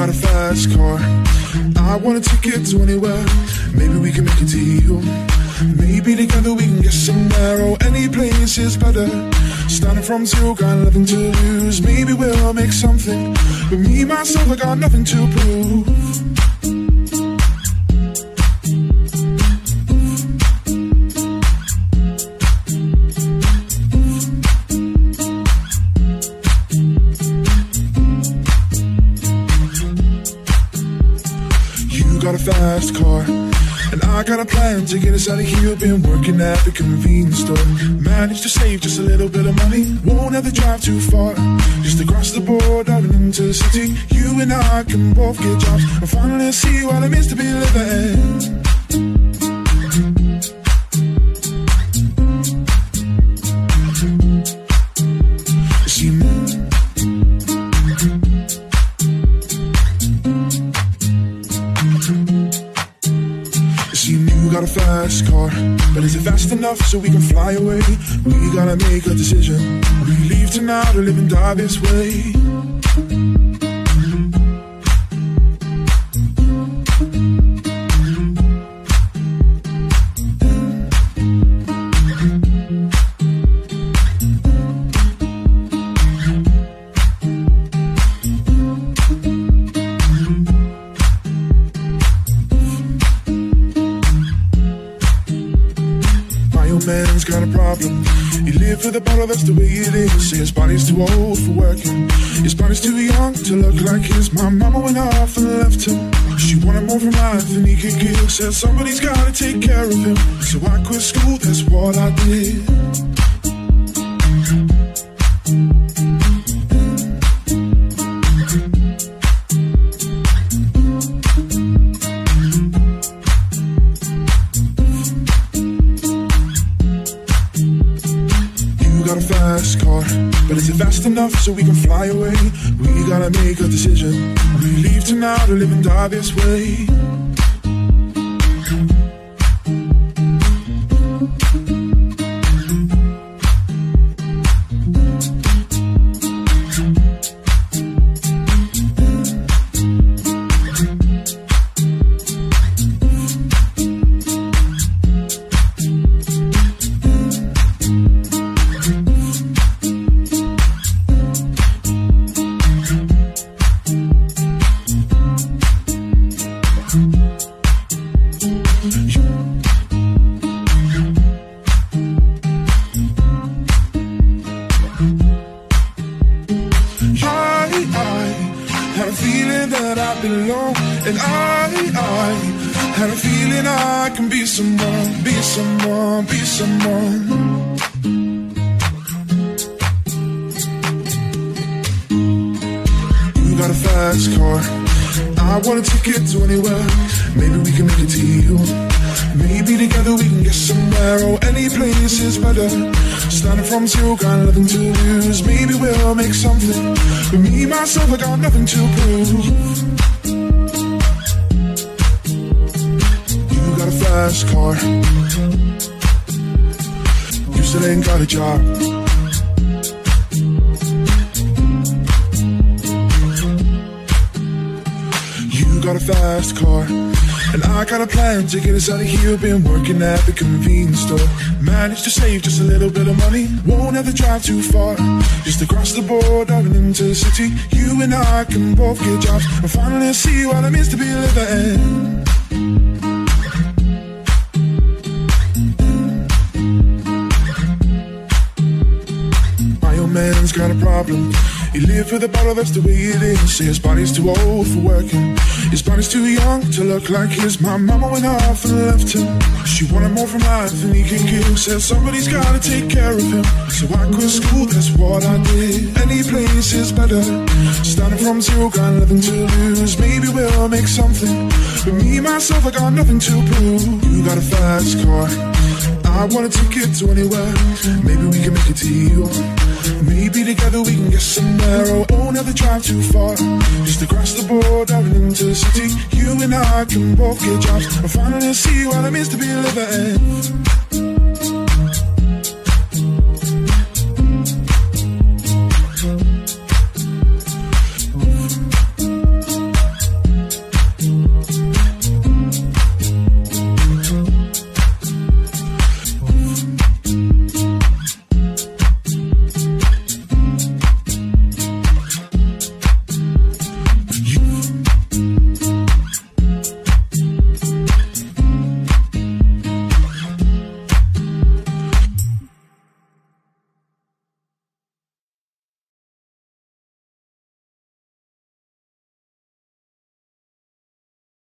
got a fast car. I want a ticket to anywhere. Maybe we can make a deal. Maybe together we can get somewhere. Oh, any place is better. Starting from zero, got nothing to lose. Maybe we'll make something. But me, myself, I got nothing to prove. Got a fast car, and I got a plan to get us out of here. Been working at the convenience store. Managed to save just a little bit of money. Won't have to drive too far. Just across the border and into the city. You and I can both get jobs and finally see what it means to be living. Got a fast car, but is it fast enough so we can fly away? We gotta make a decision. We leave tonight or live and die this way. Man's got a problem. He lived for the bottle, that's the way it is. Say his body's too old for working. His body's too young to look like his. My mama went off and left him. She wanted more from life than he could give. Said somebody's gotta take care of him. So I quit school, that's what I did. Got a fast car, but is it fast enough so we can fly away? We gotta make a decision. We leave tonight or live and die this way. Had a feeling that I belong, and I had a feeling I can be someone, be someone, be someone. You got a fast car, I want a ticket to anywhere. Maybe we can make a deal. Maybe together we can get somewhere. Oh, any place is better. Starting from zero, got nothing to lose. Maybe we'll make something. But me, myself, I got nothing to prove. You got a fast car. You still ain't got a job. You got a fast car, and I got a plan to get us out of here. Been working at the convenience store. Managed to save just a little bit of money. Won't have to drive too far. Just across the border and into the city. You and I can both get jobs and finally see what it means to be living. My old man's got a problem. He lived for the bottle, that's the way it is. Say his body's too old for working. His body's too young to look like his. My mama went off and left him. She wanted more from life than he could give. Said somebody's gotta take care of him. So I quit school, that's what I did. Any place is better. Starting from zero, got nothing to lose. Maybe we'll make something. But me, myself, I got nothing to prove. You got a fast car, I want a ticket to anywhere. Maybe we can make a deal. Maybe together we can get somewhere. Oh, won't have to drive too far. Just across the border and into the city. You and I can both get jobs and finally see what it means to be living.